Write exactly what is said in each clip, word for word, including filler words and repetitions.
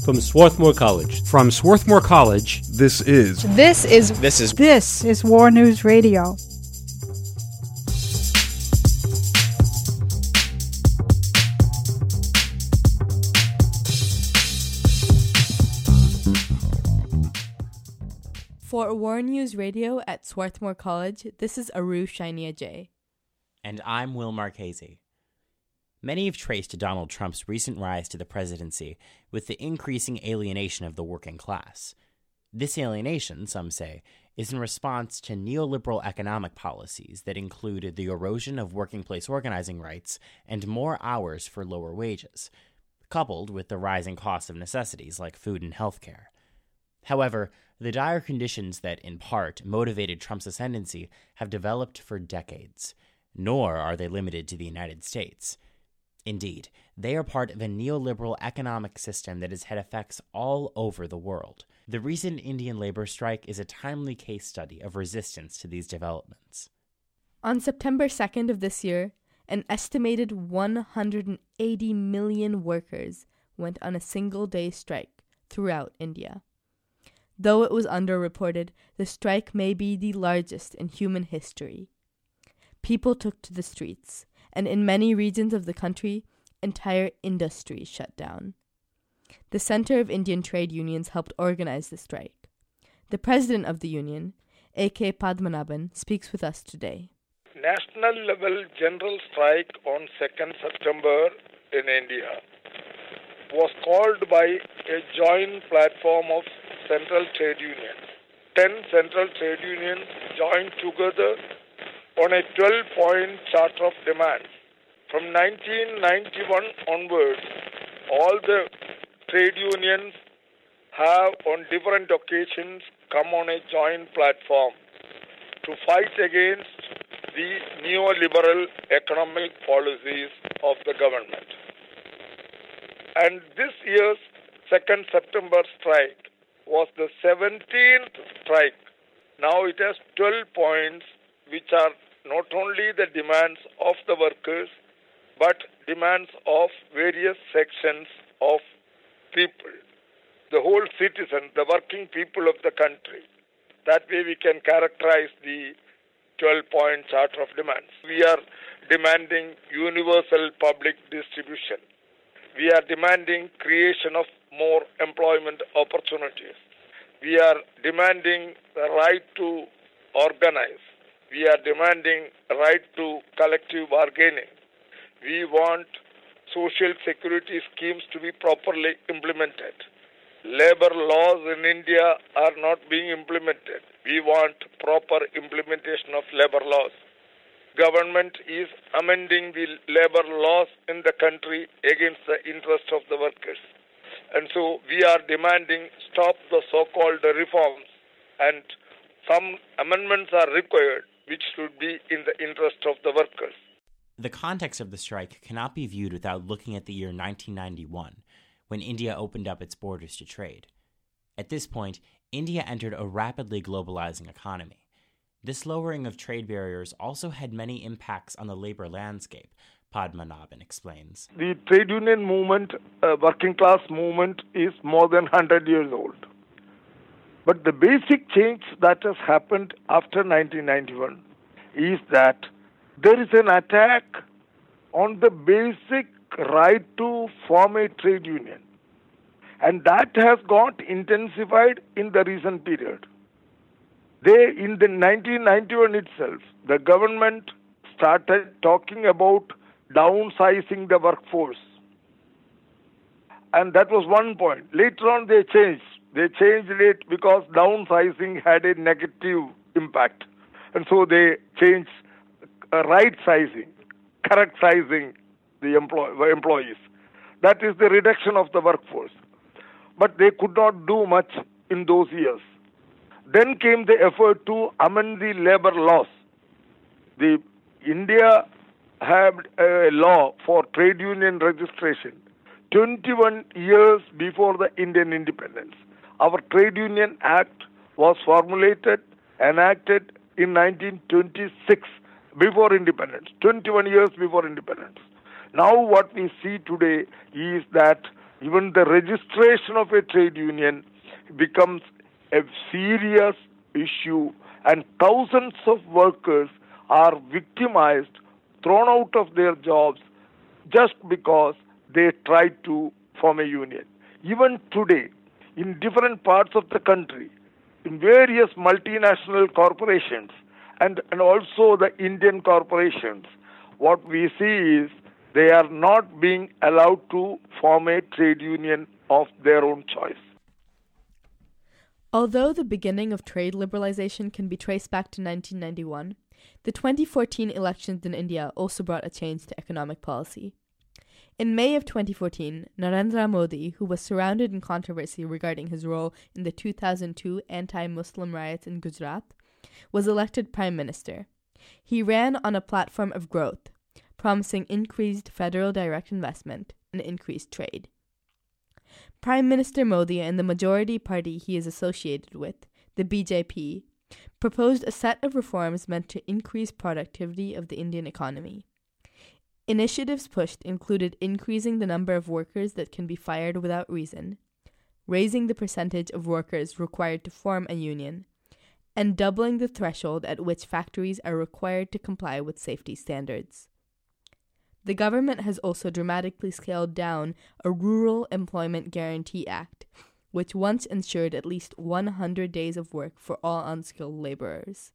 From Swarthmore College. From Swarthmore College, this is... This is... This is... This is War News Radio. For War News Radio at Swarthmore College, this is Aru Shainia J. And I'm Will Marchese. Many have traced Donald Trump's recent rise to the presidency with the increasing alienation of the working class. This alienation, some say, is in response to neoliberal economic policies that included the erosion of working-place organizing rights and more hours for lower wages, coupled with the rising cost of necessities like food and healthcare. However, the dire conditions that, in part, motivated Trump's ascendancy have developed for decades, nor are they limited to the United States. Indeed, they are part of a neoliberal economic system that has had effects all over the world. The recent Indian labor strike is a timely case study of resistance to these developments. On September second of this year, an estimated one hundred eighty million workers went on a single-day strike throughout India. Though it was underreported, the strike may be the largest in human history. People took to the streets, and in many regions of the country, entire industries shut down. The Center of Indian Trade Unions helped organize the strike. The president of the union, A K Padmanabhan, speaks with us today. National level general strike on second September in India was called by a joint platform of central trade unions. Ten central trade unions joined together on a twelve-point charter of demands. From nineteen ninety-one onwards, all the trade unions have on different occasions come on a joint platform to fight against the neoliberal economic policies of the government. And this year's second September strike was the seventeenth strike. Now it has twelve points, which are not only the demands of the workers, but demands of various sections of people, the whole citizen, the working people of the country. That way we can characterize the twelve-point charter of demands. We are demanding universal public distribution. We are demanding creation of more employment opportunities. We are demanding the right to organize. We are demanding the right to collective bargaining. We want social security schemes to be properly implemented. Labor laws in India are not being implemented. We want proper implementation of labor laws. Government is amending the labor laws in the country against the interest of the workers. And so we are demanding stop the so-called reforms, and some amendments are required which should be in the interest of the workers. The context of the strike cannot be viewed without looking at the year nineteen ninety-one, when India opened up its borders to trade. At this point, India entered a rapidly globalizing economy. This lowering of trade barriers also had many impacts on the labor landscape, Padmanabhan explains. The trade union movement, uh, working class movement, is more than one hundred years old. But the basic change that has happened after nineteen ninety-one is that there is an attack on the basic right to form a trade union. And that has got intensified in the recent period. They, in the nineteen ninety-one itself, the government started talking about downsizing the workforce. And that was one point. Later on they changed. They changed it because downsizing had a negative impact. And so they changed uh, right sizing, correct sizing the employ- employees. That is the reduction of the workforce. But they could not do much in those years. Then came the effort to amend the labor laws. The India had a law for trade union registration twenty-one years before the Indian independence. Our Trade Union Act was formulated, enacted in nineteen twenty-six, before independence, twenty-one years before independence. Now what we see today is that Even the registration of a trade union becomes a serious issue, and thousands of workers are victimized, thrown out of their jobs just because they tried to form a union. Even today, in different parts of the country, in various multinational corporations and, and also the Indian corporations, what we see is they are not being allowed to form a trade union of their own choice. Although the beginning of trade liberalization can be traced back to nineteen ninety-one, the twenty fourteen elections in India also brought a change to economic policy. In May of twenty fourteen, Narendra Modi, who was surrounded in controversy regarding his role in the two thousand two anti-Muslim riots in Gujarat, was elected Prime Minister. He ran on a platform of growth, promising increased federal direct investment and increased trade. Prime Minister Modi and the majority party he is associated with, the B J P, proposed a set of reforms meant to increase productivity of the Indian economy. Initiatives pushed included increasing the number of workers that can be fired without reason, raising the percentage of workers required to form a union, and doubling the threshold at which factories are required to comply with safety standards. The government has also dramatically scaled down a Rural Employment Guarantee Act, which once ensured at least one hundred days of work for all unskilled laborers.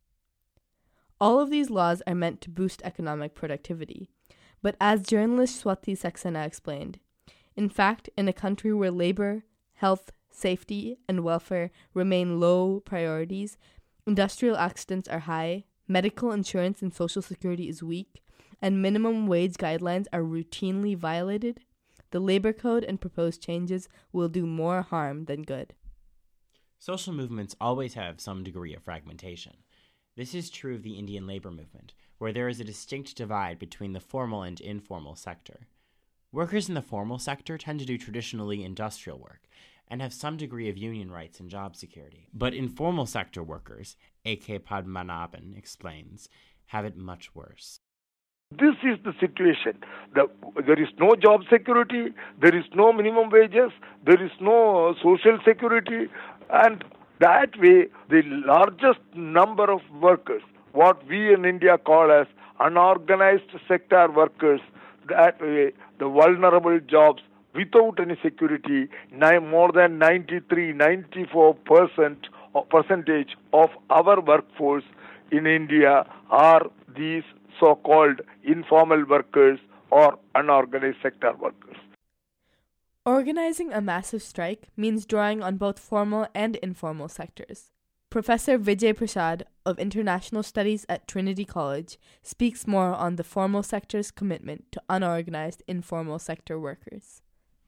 All of these laws are meant to boost economic productivity, but as journalist Swati Saxena explained, in fact, in a country where labor, health, safety, and welfare remain low priorities, industrial accidents are high, medical insurance and social security is weak, and minimum wage guidelines are routinely violated, the labor code and proposed changes will do more harm than good. Social movements always have some degree of fragmentation. This is true of the Indian labor movement, where there is a distinct divide between the formal and informal sector. Workers in the formal sector tend to do traditionally industrial work and have some degree of union rights and job security. But informal sector workers, A K Padmanabhan explains, have it much worse. This is the situation. The, there is no job security, there is no minimum wages, there is no social security, and that way the largest number of workers, what we in India call as unorganized sector workers, that way the vulnerable jobs without any security, more than ninety-three, ninety-four percent percentage of our workforce in India are these so-called informal workers or unorganized sector workers. Organizing a massive strike means drawing on both formal and informal sectors. Professor Vijay Prasad of International Studies at Trinity College speaks more on the formal sector's commitment to unorganized informal sector workers.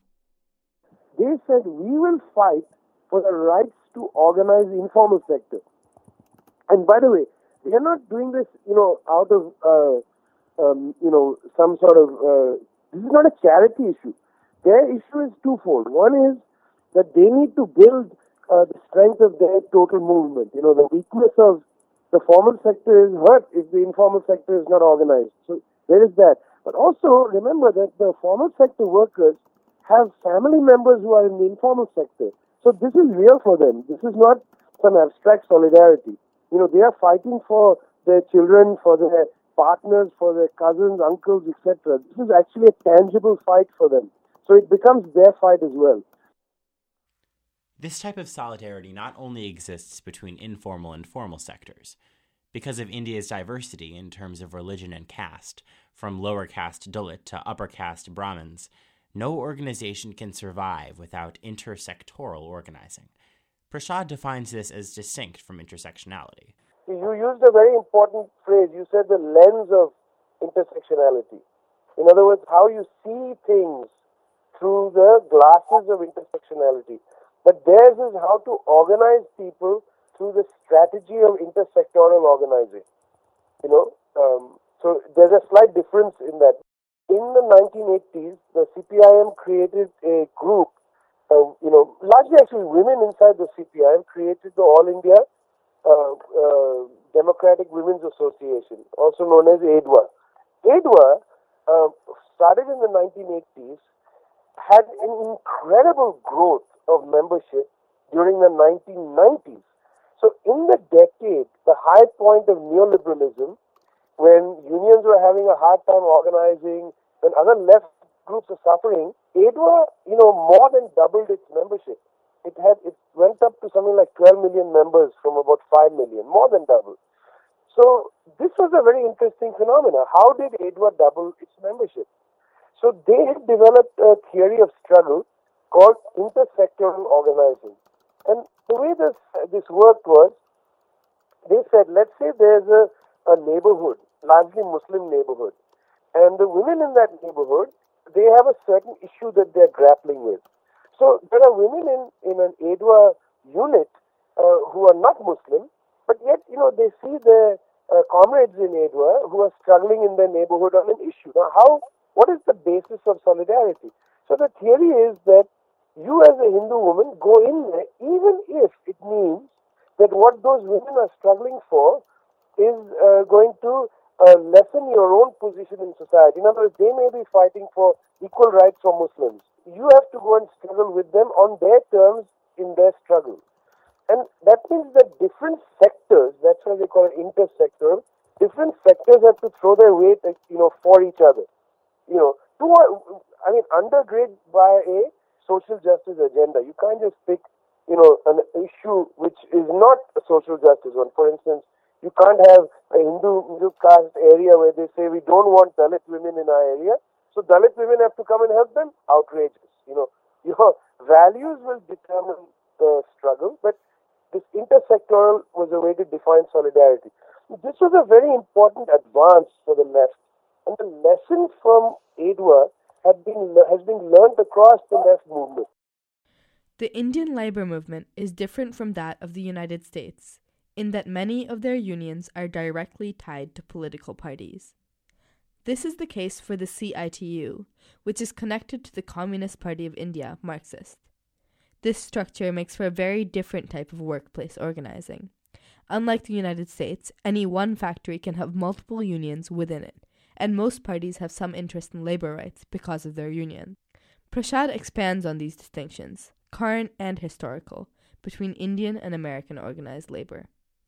They said, we will fight for the rights to organize the informal sector. And by the way, they are not doing this, you know, out of, uh, um, you know, some sort of, uh, this is not a charity issue. Their issue is twofold. One is that they need to build uh, the strength of their total movement. You know, the weakness of the formal sector is hurt if the informal sector is not organized. So there is that. But also remember that the formal sector workers have family members who are in the informal sector. So this is real for them. This is not some abstract solidarity. You know, they are fighting for their children, for their partners, for their cousins, uncles, et cetera. This is actually a tangible fight for them. So it becomes their fight as well. This type of solidarity not only exists between informal and formal sectors. Because of India's diversity in terms of religion and caste, from lower caste Dalit to upper caste Brahmins, no organization can survive without intersectoral organizing. Prasad defines this as distinct from intersectionality. You used a very important phrase. You said the lens of intersectionality. In other words, how you see things through the glasses of intersectionality. But theirs is how to organize people through the strategy of intersectoral organizing. You know, um, so there's a slight difference in that. In the nineteen eighties, the C P I M created a group, uh, you know, largely actually women inside the C P I M created the All India uh, uh, Democratic Women's Association, also known as A D W A. A D W A uh, started in the nineteen eighties had an incredible growth of membership during the nineteen nineties. So in the decade, the high point of neoliberalism, when unions were having a hard time organizing, when other left groups are suffering, A D W A, you know, more than doubled its membership. It had it went up to something like twelve million members from about five million, more than double. So this was a very interesting phenomenon. How did A D W A double its membership? So they had developed a theory of struggle called intersectoral organizing. And the way this this worked was, they said, let's say there's a, a neighborhood, largely Muslim neighborhood, and the women in that neighborhood, they have a certain issue that they're grappling with. So there are women in, in an A D W A unit uh, who are not Muslim, but yet, you know, they see their uh, comrades in A D W A who are struggling in their neighborhood on an issue. Now, how? What is the basis of solidarity? So the theory is that you as a Hindu woman go in there, even if it means that what those women are struggling for is uh, going to uh, lessen your own position in society. In other words, they may be fighting for equal rights for Muslims. You have to go and struggle with them on their terms in their struggle. And that means that different sectors, that's why they call it intersectoral, different sectors have to throw their weight, you know, for each other. You know, to a, I mean, undergird by a social justice agenda. You can't just pick, you know, an issue which is not a social justice one. For instance, you can't have a Hindu middle caste area where they say we don't want Dalit women in our area, so Dalit women have to come and help them. Outrageous. You know, your values will determine the struggle, but this intersectoral was a way to define solidarity. This was a very important advance for the left, and the lesson from A D W A have been, has been learned across the left movement. The Indian labor movement is different from that of the United States in that many of their unions are directly tied to political parties. This is the case for the C I T U, which is connected to the Communist Party of India, Marxist. This structure makes for a very different type of workplace organizing. Unlike the United States, any one factory can have multiple unions within it, and most parties have some interest in labor rights because of their union. Prashad expands on these distinctions, current and historical, between Indian and American organized labor.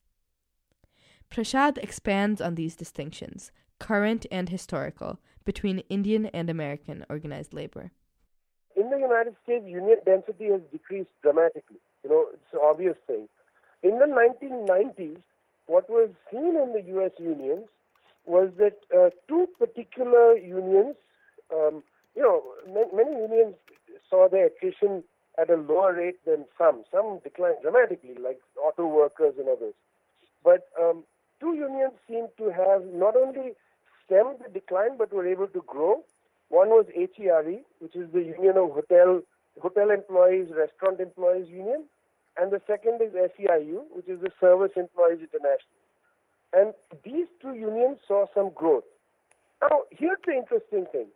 Prashad expands on these distinctions, current and historical, between Indian and American organized labor. In the United States, union density has decreased dramatically. You know, it's an obvious thing. In the nineteen nineties, what was seen in the U S unions was that uh, two particular unions, um, you know, ma- many unions saw their attrition at a lower rate than some. Some declined dramatically, like auto workers and others. But um, two unions seemed to have not only stemmed the decline, but were able to grow. One was H E R E, which is the Union of Hotel Hotel Employees, Restaurant Employees Union, and the second is S E I U, which is the Service Employees International. And these two unions saw some growth. Now, here's the interesting thing.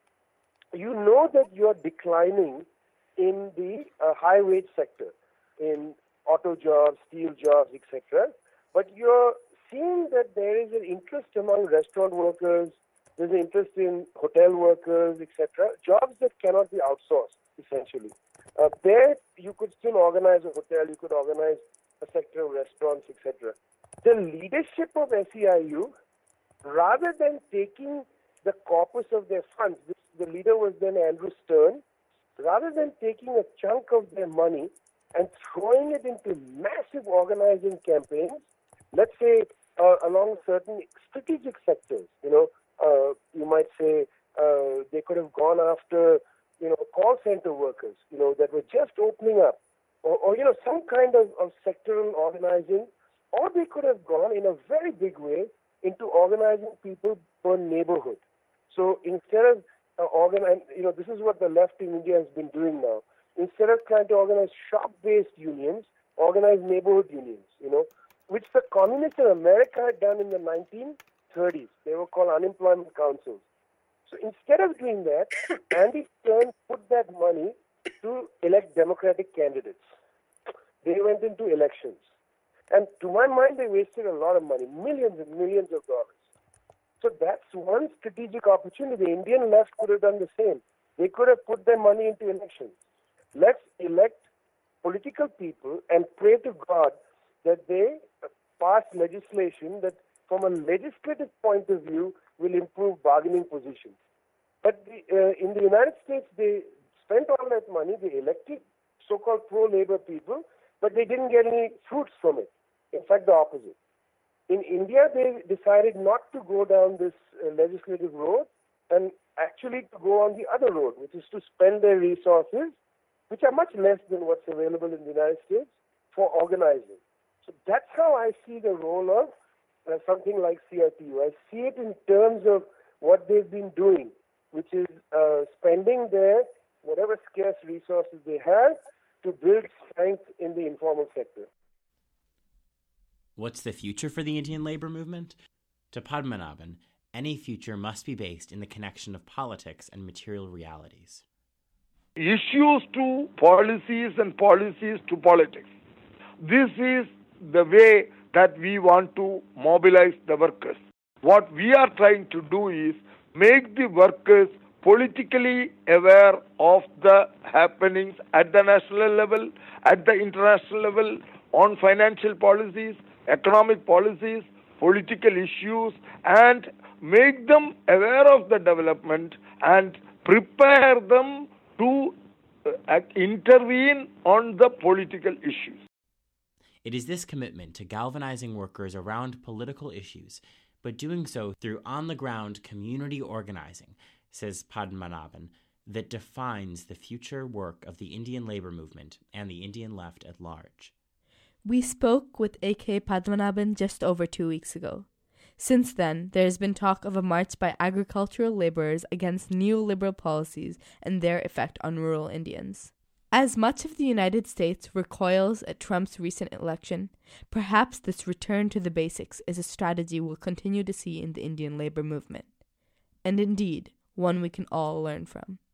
You know that you're declining in the uh, high-wage sector, in auto jobs, steel jobs, et cetera, but you're seeing that there is an interest among restaurant workers, there's an interest in hotel workers, et cetera, jobs that cannot be outsourced, essentially. Uh, there, you could still organize a hotel, you could organize a sector of restaurants, et cetera. The leadership of S E I U, rather than taking the corpus of their funds, this, the leader was then Andrew Stern, rather than taking a chunk of their money and throwing it into massive organizing campaigns, let's say uh, along certain strategic sectors, you know, uh, you might say uh, they could have gone after, you know, call center workers, you know, that were just opening up, or, or you know, some kind of, of sectoral organizing, or they could have gone in a very big way into organizing people per neighborhood. So instead of uh, organize, you know, this is what the left in India has been doing now. Instead of trying to organize shop-based unions, organize neighborhood unions, you know, which the communists in America had done in the nineteen thirties. They were called unemployment councils. So instead of doing that, Andy Stern put that money to elect Democratic candidates. They went into elections. And to my mind, they wasted a lot of money, millions and millions of dollars. So that's one strategic opportunity. The Indian left could have done the same. They could have put their money into elections. Let's elect political people and pray to God that they pass legislation that, from a legislative point of view, will improve bargaining positions. But the, uh, in the United States, they spent all that money, they elected so-called pro-labor people, but they didn't get any fruits from it. In fact, the opposite. In India, they decided not to go down this uh, legislative road and actually to go on the other road, which is to spend their resources, which are much less than what's available in the United States, for organizing. So that's how I see the role of uh, something like C I T U. I see it in terms of what they've been doing, which is uh, spending their whatever scarce resources they have to build strength in the informal sector. What's the future for the Indian labor movement? To Padmanabhan, any future must be based in the connection of politics and material realities. Issues to policies and policies to politics. This is the way that we want to mobilize the workers. What we are trying to do is make the workers politically aware of the happenings at the national level, at the international level, on financial policies, economic policies, political issues, and make them aware of the development and prepare them to uh, intervene on the political issues. It is this commitment to galvanizing workers around political issues, but doing so through on-the-ground community organizing, says Padmanabhan, that defines the future work of the Indian labor movement and the Indian left at large. We spoke with A K Padmanabhan just over two weeks ago. Since then, there has been talk of a march by agricultural laborers against neoliberal policies and their effect on rural Indians. As much of the United States recoils at Trump's recent election, perhaps this return to the basics is a strategy we'll continue to see in the Indian labor movement. And indeed, one we can all learn from.